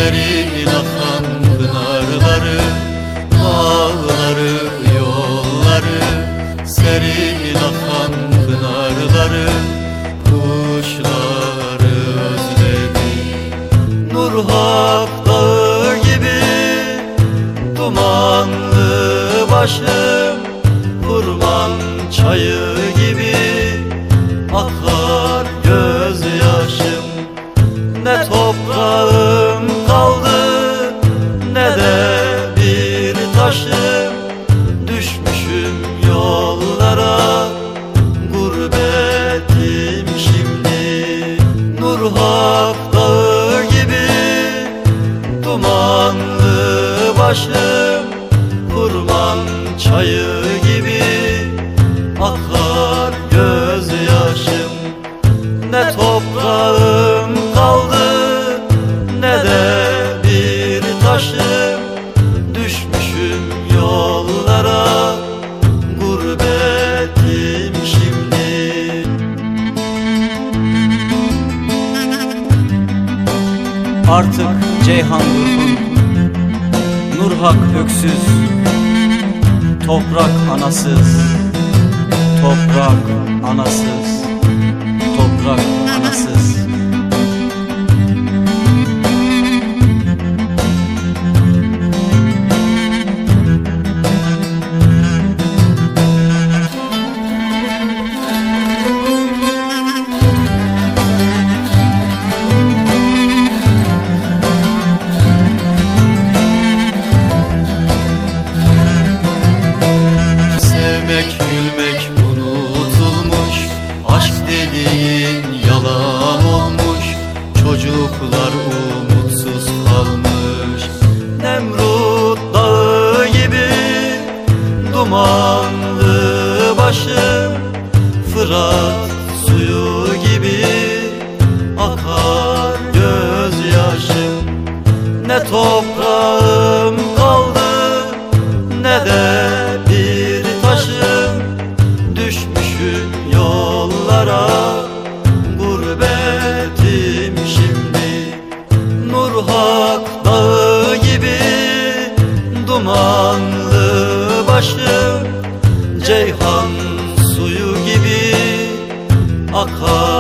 serin akan pınarları, dağları, yolları, serin akan pınarları, kuşları özledim. Nurhak dağı gibi dumanlı başım, kurban çayı gibi akar gözyaşım. Ne toprağım kaldı ne de bir taşım, düşmüşüm yollara, gurbetim şimdi. Nurhak dağı gibi dumanlı başım, kurban çayı gibi akar gözyaşım. Ne toprağım kaldı ne de bir taşım, düşmüşüm yollara, gurbetim şimdi. Artık Ceyhan durgun, Nurhak öksüz, toprak anasız, toprak anasız, toprak anasız. Sevmek, gülmek unutulmuş, aşk dediğin yalan olmuş, çocuklar umutsuz kalmış. Nemrut dağı gibi dumanlı başım, Fırat suyu gibi akar gözyaşım. Ne toprağım kaldı ne de bir taşım, düşmüşüm yollara, gurbetim şimdi. Nurhak dağı gibi dumanlı başım, Ceyhan suyu gibi akar